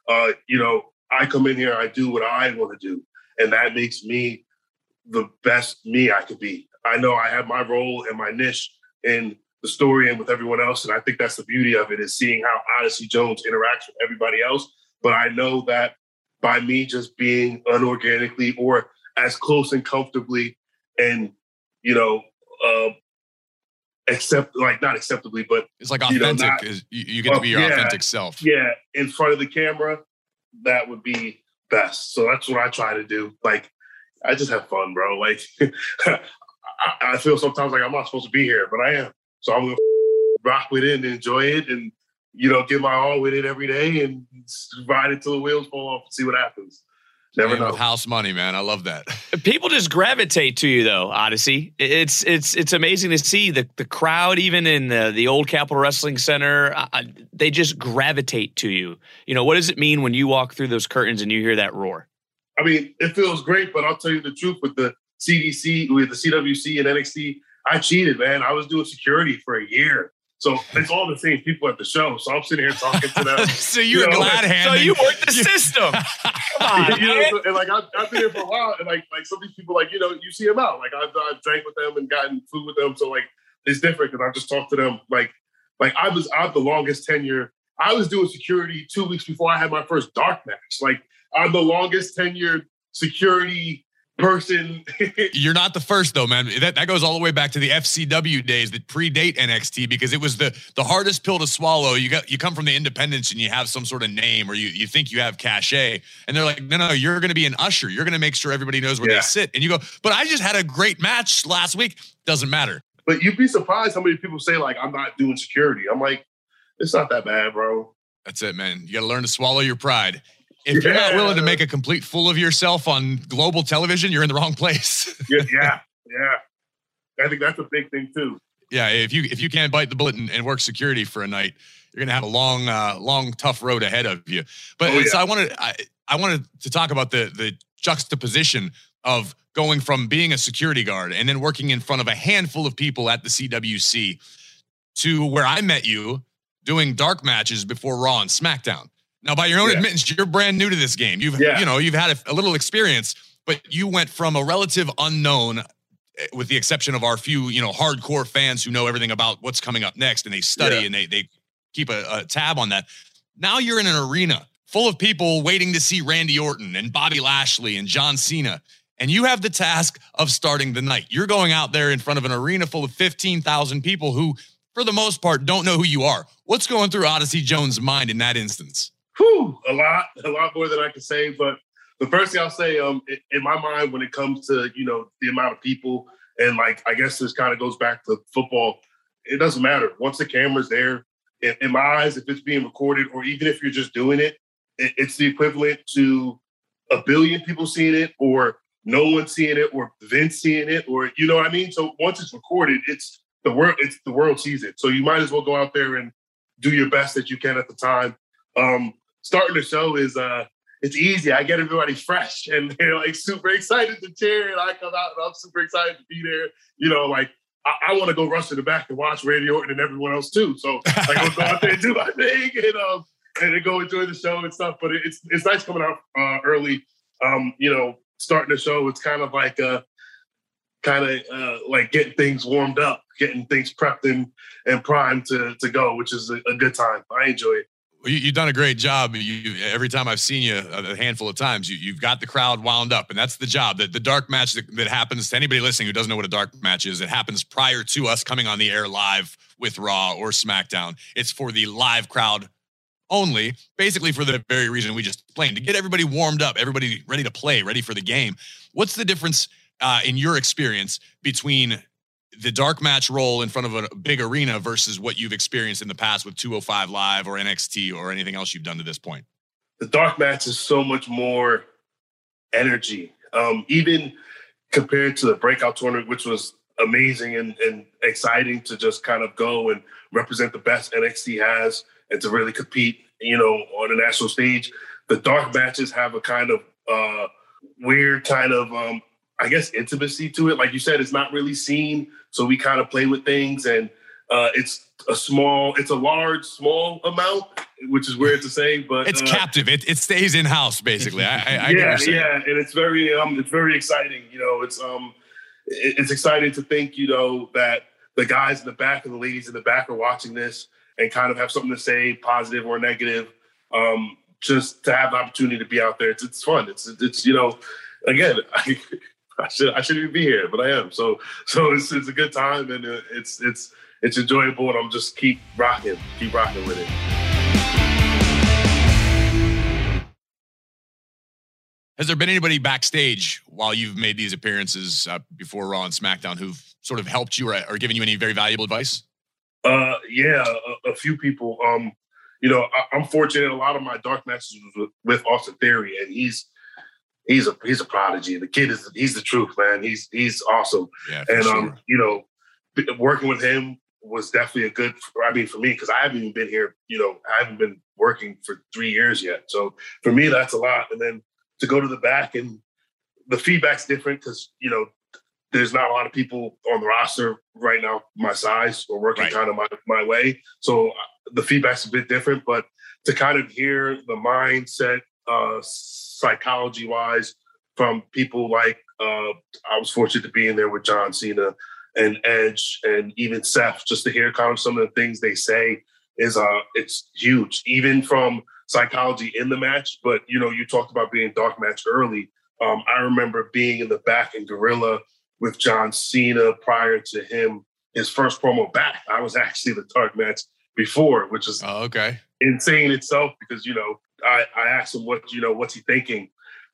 I come in here, I do what I want to do, and that makes me the best me I could be. I know I have my role and my niche in the story and with everyone else, and I think that's the beauty of it, is seeing how Odyssey Jones interacts with everybody else. But I know that by me just being unorganically or as close and comfortably and, not acceptably, but it's authentic. You get to be your authentic self. Yeah. In front of the camera, that would be best. So that's what I try to do. I just have fun, bro. I feel sometimes like I'm not supposed to be here, but I am. So I'm going to rock with it and enjoy it and, give my all with it every day and ride it till the wheels fall off and see what happens. Never know. With house money, man. I love that. People just gravitate to you, though, Odyssey. It's amazing to see the crowd, even in the old Capitol Wrestling Center. They just gravitate to you. What does it mean when you walk through those curtains and you hear that roar? I mean, it feels great, but I'll tell you the truth. With the CDC, with the CWC and NXT, I cheated, man. I was doing security for a year. So it's all the same people at the show. So I'm sitting here talking to them. So you're glad handing. So you work the system. Come on, and I've been here for a while, and some of these people, you see them out. I've drank with them and gotten food with them. So it's different because I just talked to them. I have the longest tenure. I was doing security 2 weeks before I had my first dark match. I'm the longest tenured security person. You're not the first though, man. That goes all the way back to the FCW days that predate NXT, because it was the hardest pill to swallow. You come from the independents and you have some sort of name, or you think you have cachet, and they're like, no, you're going to be an usher. You're going to make sure everybody knows where they sit. And you go, but I just had a great match last week. Doesn't matter. But you'd be surprised how many people say, like, I'm not doing security. I'm like, it's not that bad, bro. That's it, man. You got to learn to swallow your pride. If you're not willing to make a complete fool of yourself on global television, you're in the wrong place. yeah. I think that's a big thing too. Yeah, if you can't bite the bullet and work security for a night, you're gonna have a long, tough road ahead of you. But so I wanted to talk about the juxtaposition of going from being a security guard and then working in front of a handful of people at the CWC to where I met you doing dark matches before Raw and SmackDown. Now, by your own admittance, you're brand new to this game. You've had a little experience, but you went from a relative unknown, with the exception of our few, hardcore fans who know everything about what's coming up next, and they study and they keep a tab on that. Now you're in an arena full of people waiting to see Randy Orton and Bobby Lashley and John Cena, and you have the task of starting the night. You're going out there in front of an arena full of 15,000 people who, for the most part, don't know who you are. What's going through Odyssey Jones' mind in that instance? A lot more than I can say. But the first thing I'll say, in my mind, when it comes to, the amount of people, and like, I guess this kind of goes back to football, it doesn't matter. Once the camera's there, in my eyes, if it's being recorded, or even if you're just doing it, it's the equivalent to 1 billion people seeing it, or no one seeing it, or Vince seeing it, or, you know what I mean? So once it's recorded, the world sees it. So you might as well go out there and do your best that you can at the time. Starting the show is it's easy. I get everybody fresh and they're like super excited to cheer, and I come out and I'm super excited to be there. I want to go rush to the back and watch Randy Orton and everyone else too. So I go out there and do my thing and then go enjoy the show and stuff. But it's nice coming out early. Starting the show, it's kind of like like getting things warmed up, getting things prepped and primed to go, which is a good time. I enjoy it. You've done a great job. Every time I've seen you a handful of times, you've got the crowd wound up, and that's the job. The dark match that happens to anybody listening who doesn't know what a dark match is, it happens prior to us coming on the air live with Raw or SmackDown. It's for the live crowd only, basically for the very reason we just explained, to get everybody warmed up, everybody ready to play, ready for the game. What's the difference in your experience between the dark match role in front of a big arena versus what you've experienced in the past with 205 Live or NXT or anything else you've done to this point? The dark match is so much more energy, even compared to the breakout tournament, which was amazing and exciting to just kind of go and represent the best NXT has and to really compete, on a national stage. The dark matches have a kind of weird kind of, I guess, intimacy to it. Like you said, it's not really seen. So we kind of play with things, and it's a large, small amount, which is weird to say, but it's captive. It stays in house, basically. I and it's very exciting. It's exciting to think, that the guys in the back and the ladies in the back are watching this and kind of have something to say, positive or negative. Just to have the opportunity to be out there, it's fun. It's again. I shouldn't even be here, but I am. So it's a good time, and it's enjoyable, and I'm just keep rocking with it. Has there been anybody backstage while you've made these appearances before Raw and SmackDown who've sort of helped you or given you any very valuable advice? A few people. I'm fortunate. A lot of my dark matches was with Austin Theory, and he's a prodigy. The kid he's the truth, man. He's awesome. Yeah, and sure. Working with him was definitely for me, because I haven't even been here, I haven't been working for 3 years yet. So for me, that's a lot. And then to go to the back, and the feedback's different because, there's not a lot of people on the roster right now my size or working kind of my way. So the feedback's a bit different, but to kind of hear the mindset, psychology-wise, from people like I was fortunate to be in there with John Cena and Edge and even Seth, just to hear kind of some of the things they say is it's huge, even from psychology in the match. But you talked about being dark match early. I remember being in the back in Gorilla with John Cena prior to him, his first promo back. I was actually the dark match before, which is insane itself because, I asked him what's he thinking?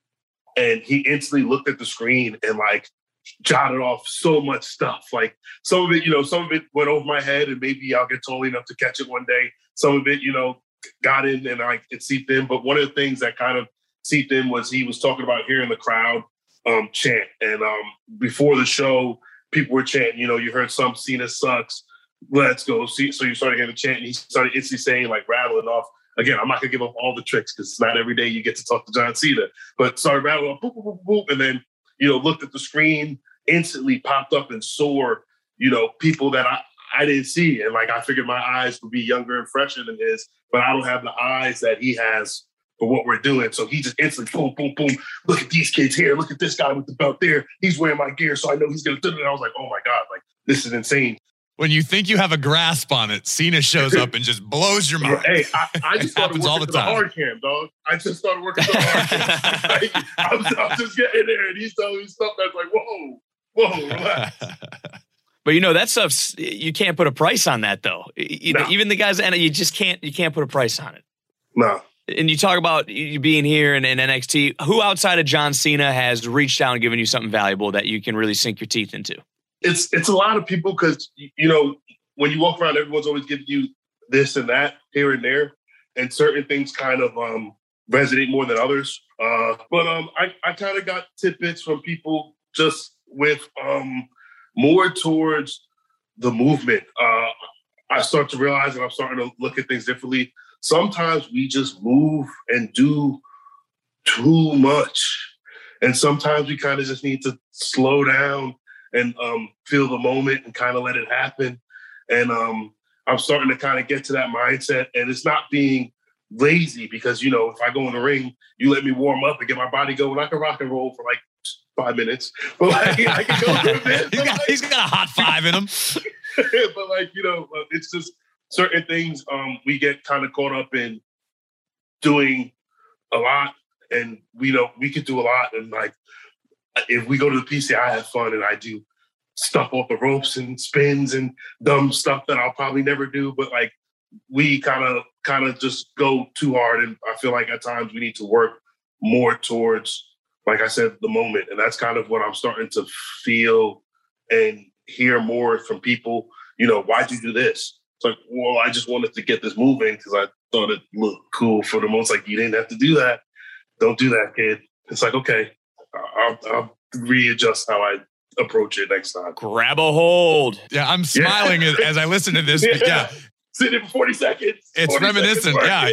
And he instantly looked at the screen and like jotted off so much stuff. Like some of it went over my head and maybe I'll get tall enough to catch it one day. Some of it, got in and it seeped in. But one of the things that kind of seeped in was he was talking about hearing the crowd chant. And before the show, people were chanting, you heard some Cena sucks, let's go. So you started hearing the chant and he started instantly saying, like rattling off. Again, I'm not going to give up all the tricks because it's not every day you get to talk to John Cena. But started rattling off, boop, boop, boop, boop, and then, looked at the screen, instantly popped up and saw, people that I didn't see. And like, I figured my eyes would be younger and fresher than his, but I don't have the eyes that he has for what we're doing. So he just instantly, boom, boom, boom. Look at these kids here. Look at this guy with the belt there. He's wearing my gear. So I know he's going to do it. And I was like, oh my God, like this is insane. When you think you have a grasp on it, Cena shows up and just blows your mind. Hey, I just started working the hard cam, dog. I just started working the hard cam. I'm just getting there and he's telling me stuff that's like, whoa, relax. But that stuff, you can't put a price on that though. Even the guys, and you can't put a price on it. No. And you talk about you being here in NXT. Who outside of John Cena has reached out and given you something valuable that you can really sink your teeth into? It's a lot of people because, when you walk around, everyone's always giving you this and that here and there. And certain things kind of resonate more than others. But I kind of got tidbits from people just with more towards the movement. I start to realize that I'm starting to look at things differently. Sometimes we just move and do too much. And sometimes we kind of just need to slow down and feel the moment and kind of let it happen. And I'm starting to kind of get to that mindset. And it's not being lazy because, if I go in the ring, you let me warm up and get my body going. I can rock and roll for like 5 minutes. But like, I can go for a bit. He's got a hot 5 in him. But like, it's just certain things we get kind of caught up in doing a lot. And we could do a lot. And like, if we go to the PC, I have fun and I do stuff off the ropes and spins and dumb stuff that I'll probably never do. But like we kind of just go too hard. And I feel like at times we need to work more towards, like I said, the moment. And that's kind of what I'm starting to feel and hear more from people. Why'd you do this? It's like, well, I just wanted to get this moving because I thought it looked cool for the most. Like, you didn't have to do that. Don't do that, kid. It's like, okay, I'll readjust how I approach it next time. Grab a hold. Yeah, I'm smiling as I listen to this. Yeah. Sit there for 40 seconds. It's 40 reminiscent.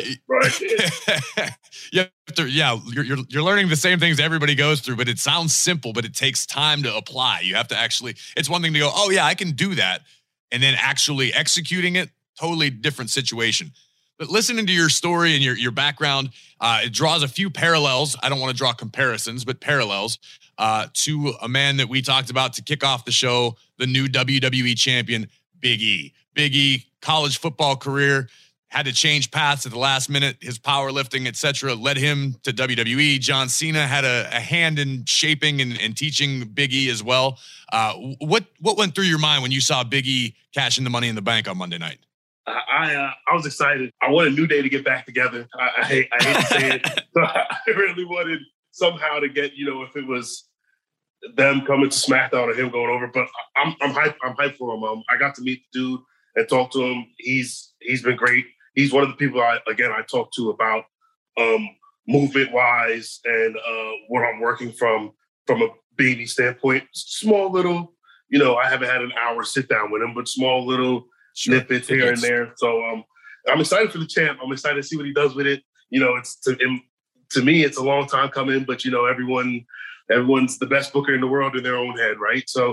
Yeah. You're learning the same things everybody goes through, but it sounds simple, but it takes time to apply. You have to actually, it's one thing to go, oh yeah, I can do that. And then actually executing it, totally different situation. But listening to your story and your background, it draws a few parallels. I don't want to draw comparisons, but parallels to a man that we talked about to kick off the show, the new WWE champion, Big E. Big E, college football career, had to change paths at the last minute. His powerlifting, etc., led him to WWE. John Cena had a hand in shaping and teaching Big E as well. What went through your mind when you saw Big E cashing the Money in the Bank on Monday night? I was excited. I wanted New Day to get back together. I hate to say it. So I really wanted somehow to get, if it was them coming to SmackDown or him going over. But I'm hyped for him. I got to meet the dude and talk to him. He's been great. He's one of the people I talk to about movement wise and what I'm working from a baby standpoint. Small little, I haven't had an hour sit down with him, but small little snippets here and there. So I'm excited for the champ. I'm excited to see what he does with it. It's to me, it's a long time coming, but everyone's the best booker in the world in their own head, right? So,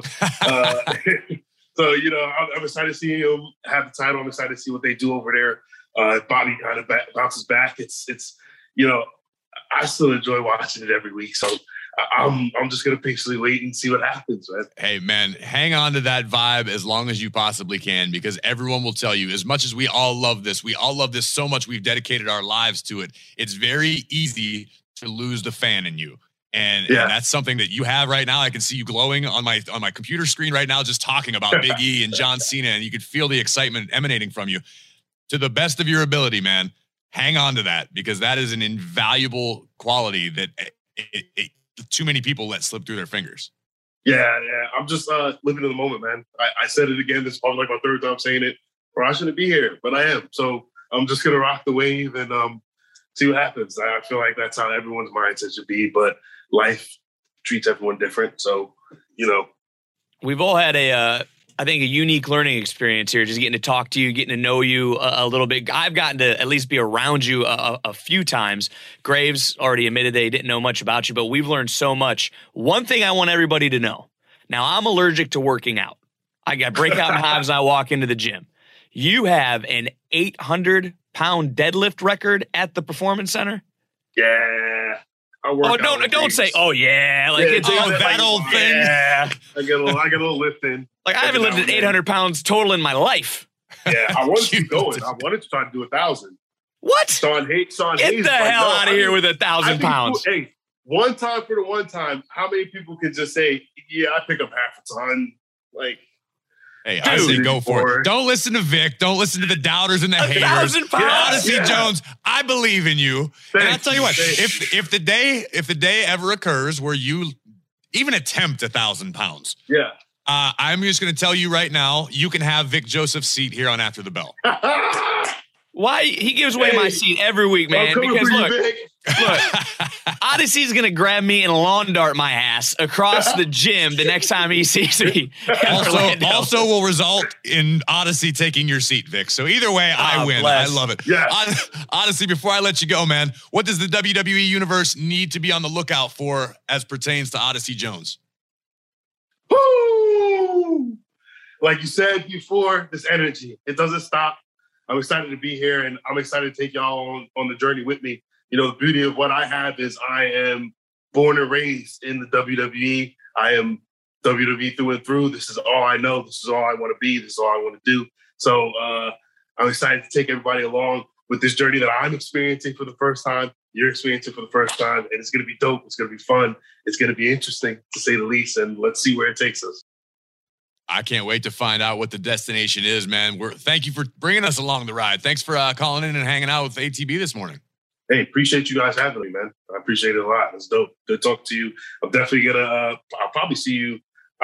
I'm excited to see him have the title. I'm excited to see what they do over there. Bobby kind of bounces back. It's I still enjoy watching it every week. So I'm just going to patiently wait and see what happens, man. Hey, man, hang on to that vibe as long as you possibly can, because everyone will tell you, as much as we all love this so much, we've dedicated our lives to it. It's very easy to lose the fan in you. And that's something that you have right now. I can see you glowing on my computer screen right now, just talking about Big E and John Cena, and you could feel the excitement emanating from you. To the best of your ability, man, hang on to that, because that is an invaluable quality that too many people let slip through their fingers. Yeah. I'm just living in the moment, man. I said it again. This is probably like my third time saying it, or I shouldn't be here, but I am. So I'm just going to rock the wave and see what happens. I feel like that's how everyone's mindset should be, but life treats everyone different. So, we've all had a unique learning experience here, just getting to talk to you, getting to know you a little bit. I've gotten to at least be around you a few times. Graves already admitted they didn't know much about you, but we've learned so much. One thing I want everybody to know. Now, I'm allergic to working out. I got breakout in hives when I walk into the gym. You have an 800-pound deadlift record at the Performance Center? Yeah. Don't say, it's that old thing. Yeah. I get a little lift in. Like, I haven't lifted 800 pounds total in my life. Yeah, I wanted to keep going. I wanted to try to do 1,000. What? Sean Hayes. Get the hell out of here with 1,000 pounds. Hey, one time for the one time, how many people can just say, yeah, I pick up half a ton? Like, hey, I say go for it. Don't listen to Vic. Don't listen to the doubters and the haters. 1,000 pounds. Odyssey Jones, I believe in you. And I'll tell you what, if the day ever occurs where you even attempt 1,000 pounds, I'm just going to tell you right now, you can have Vic Joseph's seat here on After the Bell. Why? He gives away my seat every week, man. Because look, Odyssey's going to grab me and lawn dart my ass across the gym the next time he sees me. Also will result in Odyssey taking your seat, Vic. So either way, I win. Bless. I love it. Yeah. Odyssey, before I let you go, man, what does the WWE Universe need to be on the lookout for as pertains to Odyssey Jones? Woo! Like you said before, this energy, it doesn't stop. I'm excited to be here, and I'm excited to take y'all on the journey with me. The beauty of what I have is I am born and raised in the WWE. I am WWE through and through. This is all I know. This is all I want to be. This is all I want to do. So I'm excited to take everybody along with this journey that I'm experiencing for the first time. You're experiencing for the first time, and it's going to be dope. It's going to be fun. It's going to be interesting, to say the least, and let's see where it takes us. I can't wait to find out what the destination is, man. Thank you for bringing us along the ride. Thanks for calling in and hanging out with ATB this morning. Hey, appreciate you guys having me, man. I appreciate it a lot. It's dope. Good talk to you. I'm definitely gonna. I'll probably see you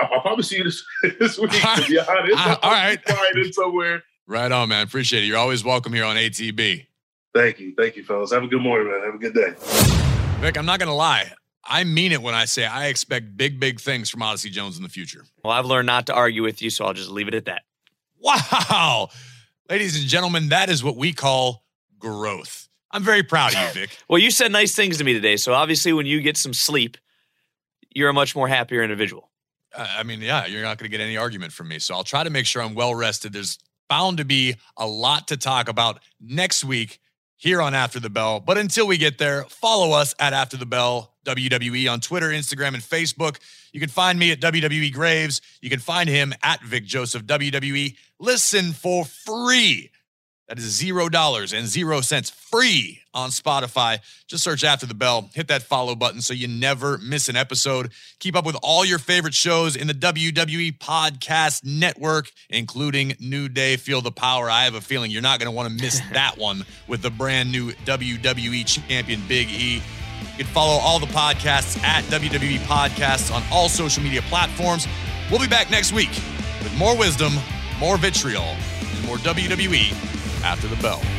this week. To be honest, all right. In somewhere. Right on, man. Appreciate it. You're always welcome here on ATB. Thank you, fellas. Have a good morning, man. Have a good day. Vic, I'm not gonna lie. I mean it when I say I expect big things from Odyssey Jones in the future. Well, I've learned not to argue with you, so I'll just leave it at that. Wow. Ladies and gentlemen, that is what we call growth. I'm very proud of you, Vic. Well, you said nice things to me today, so obviously when you get some sleep, you're a much more happier individual. You're not going to get any argument from me, so I'll try to make sure I'm well-rested. There's bound to be a lot to talk about next week here on After the Bell. But until we get there, follow us at After the Bell WWE on Twitter, Instagram, and Facebook. You can find me at WWE Graves. You can find him at Vic Joseph WWE. Listen for free. That is $0 and 0 cents free on Spotify. Just search After the Bell. Hit that follow button so you never miss an episode. Keep up with all your favorite shows in the WWE Podcast Network, including New Day, Feel the Power. I have a feeling you're not going to want to miss that one with the brand new WWE Champion Big E. You can follow all the podcasts at WWE Podcasts on all social media platforms. We'll be back next week with more wisdom, more vitriol, and more WWE After the Bell.